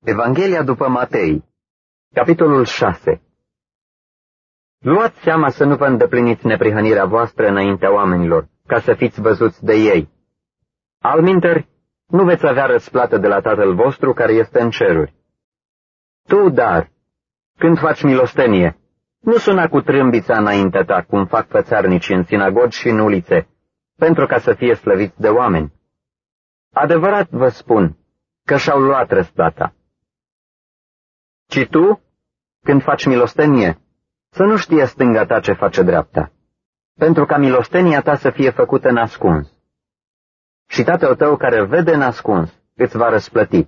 Evanghelia după Matei, capitolul 6. Luați seama să nu vă îndepliniți neprihănirea voastră înaintea oamenilor, ca să fiți văzuți de ei. Alminteri, nu veți avea răsplată de la Tatăl vostru care este în ceruri. Tu, dar, când faci milostenie, nu suna cu trâmbița înaintea ta, cum fac fățarnicii în sinagogi și în ulițe, pentru ca să fie slăviți de oameni. Adevărat vă spun că și-au luat răsplata. Ci tu, când faci milostenie, să nu știe stânga ta ce face dreapta, pentru ca milostenia ta să fie făcută în ascuns. Și Tatăl tău care vede în ascuns îți va răsplăti.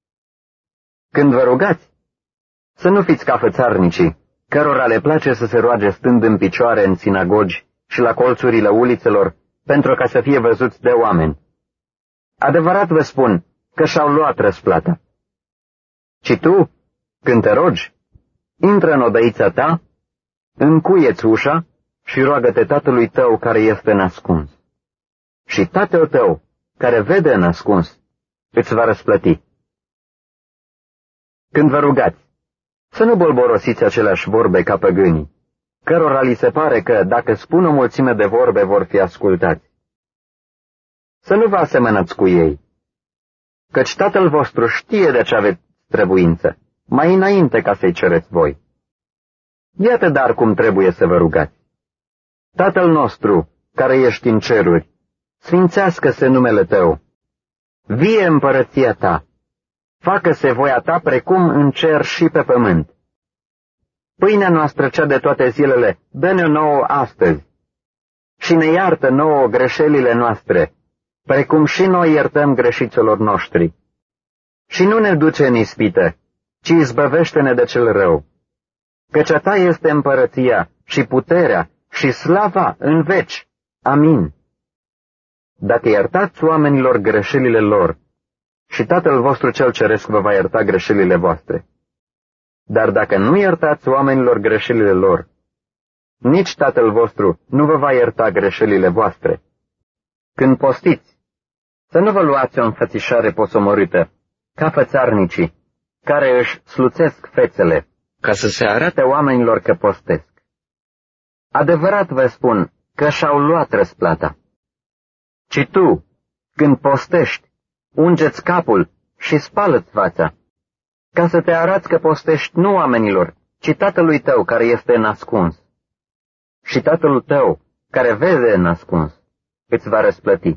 Când vă rugați, să nu fiți ca fățarnicii, cărora le place să se roage stând în picioare în sinagogi și la colțurile ulițelor, pentru ca să fie văzuți de oameni. Adevărat vă spun că și-au luat răsplata. Ci tu, când te rogi, intră în odăița ta, încuie-ți ușa și roagă-te Tatălui tău care este în ascuns. Și Tatăl tău, care vede în ascuns, îți va răsplăti. Când vă rugați, să nu bolborosiți aceleași vorbe ca păgânii, cărora li se pare că, dacă spun o mulțime de vorbe, vor fi ascultați. Să nu vă asemănați cu ei, căci Tatăl vostru știe de ce aveți trebuință, mai înainte ca să-i cereți voi. Iată dar cum trebuie să vă rugați. Tatăl nostru, care ești în ceruri, sfințească-se numele tău. Vie împărăția ta. Facă-se voia ta precum în cer și pe pământ. Pâinea noastră cea de toate zilele, dă-ne nouă astăzi. Și ne iartă nouă greșelile noastre, precum și noi iertăm greșiților noștri. Și nu ne duce în ispită, ci izbăvește-ne de cel rău. Căci a ta este împărăția și puterea și slava în veci. Amin. Dacă iertați oamenilor greșelile lor, și Tatăl vostru cel ceresc vă va ierta greșelile voastre. Dar dacă nu iertați oamenilor greșelile lor, nici Tatăl vostru nu vă va ierta greșelile voastre. Când postiți, să nu vă luați o înfățișare posomorâtă, ca fățarnicii, care își sluțesc fețele, ca să se arate oamenilor că postesc. Adevărat vă spun că și-au luat răsplata. Ci tu, când postești, unge-ți capul și spală-ți fața, ca să te arăți că postești nu oamenilor, ci Tatălui tău care este în ascuns. Și Tatăl tău, care vede în ascuns, îți va răsplăti.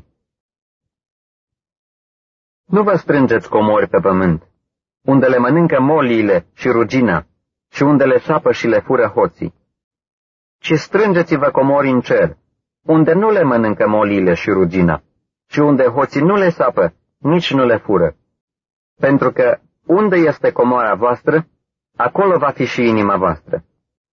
Nu vă strângeți comori pe pământ, unde le mănâncă moliile și rugina, și unde le sapă și le fură hoții, ci strângeți-vă comori în cer, unde nu le mănâncă moliile și rugina, și unde hoții nu le sapă, nici nu le fură. Pentru că unde este comora voastră, acolo va fi și inima voastră.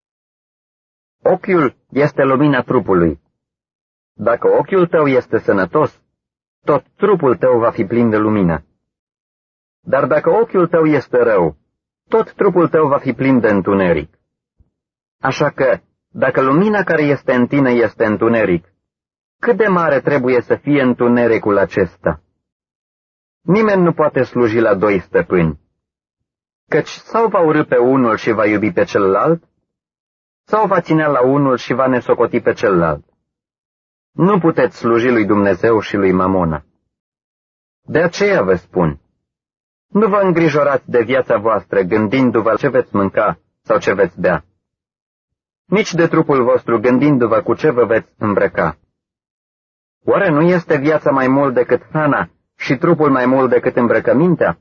Ochiul este lumina trupului. Dacă ochiul tău este sănătos, tot trupul tău va fi plin de lumină. Dar dacă ochiul tău este rău, tot trupul tău va fi plin de întuneric. Așa că, dacă lumina care este în tine este întuneric, cât de mare trebuie să fie întunericul acesta? Nimeni nu poate sluji la doi stăpâni, căci sau va urî pe unul și va iubi pe celălalt, sau va ținea la unul și va nesocoti pe celălalt. Nu puteți sluji lui Dumnezeu și lui Mamona. De aceea vă spun, nu vă îngrijorați de viața voastră gândindu-vă ce veți mânca sau ce veți bea, nici de trupul vostru gândindu-vă cu ce vă veți îmbrăca. Oare nu este viața mai mult decât hrana și trupul mai mult decât îmbrăcămintea?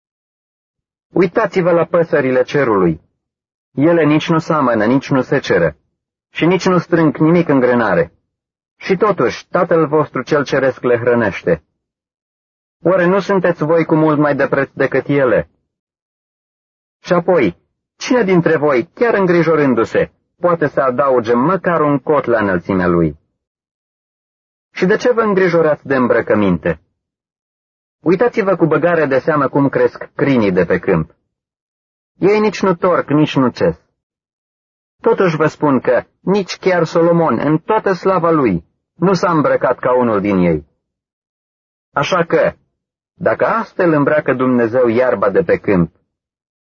Uitați-vă la păsările cerului. Ele nici nu seamănă, nici nu seceră și nici nu strâng nimic în grânare. Și totuși, Tatăl vostru cel ceresc le hrănește. Oare nu sunteți voi cu mult mai de preț decât ele? Și apoi, cine dintre voi, chiar îngrijorându-se, poate să adauge măcar un cot la înălțimea lui? Și de ce vă îngrijorați de îmbrăcăminte? Uitați-vă cu băgare de seamă cum cresc crinii de pe câmp. Ei nici nu torc, nici nu ces. Totuși vă spun că nici chiar Solomon, în toată slava lui, nu s-a îmbrăcat ca unul din ei. Așa că, dacă astfel îmbracă Dumnezeu iarba de pe câmp,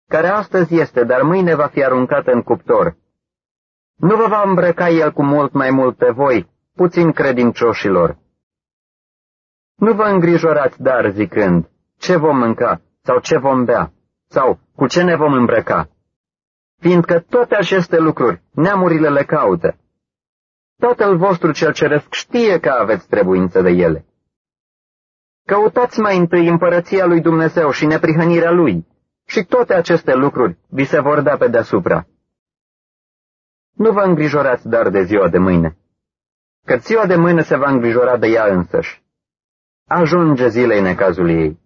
care astăzi este, dar mâine va fi aruncată în cuptor. Nu vă va îmbrăca el cu mult mai mult pe voi, puțin credincioșilor. Nu vă îngrijorați, dar, zicând, ce vom mânca, sau ce vom bea, sau cu ce ne vom îmbrăca, fiindcă toate aceste lucruri neamurile le caută. Tatăl vostru cel ceresc știe că aveți trebuință de ele. Căutați mai întâi împărăția lui Dumnezeu și neprihănirea lui, și toate aceste lucruri vi se vor da pe deasupra. Nu vă îngrijorați dar de ziua de mâine, că ziua de mâine se va îngrijora de ea însăși. Ajunge zilei necazului ei.